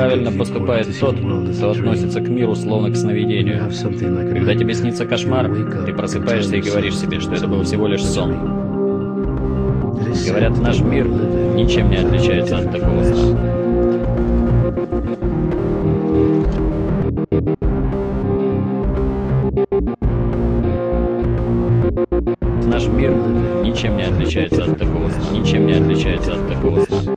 Правильно поступает тот, кто относится к миру словно к сновидению. Когда тебе снится кошмар, ты просыпаешься и говоришь себе, что это был всего лишь сон. Говорят, наш мир ничем не отличается от такого сна. Наш мир ничем не отличается от такого сна. Ничем не отличается от такого сна.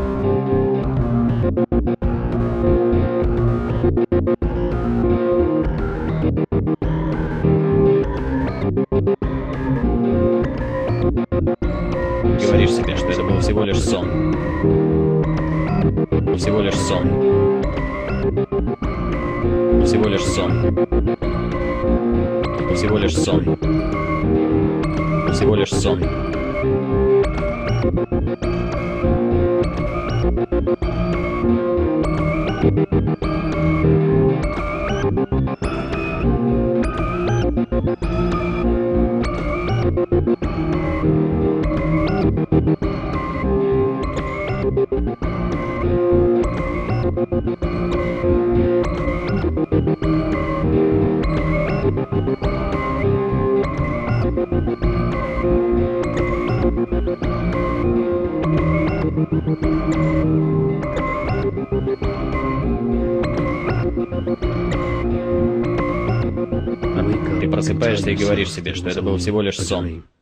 Говоришь себе, что это был всего лишь сон. Всего лишь сон. Всего лишь сон. Всего лишь сон. Всего лишь сон. Ты просыпаешься и говоришь себе, что это был всего лишь сон.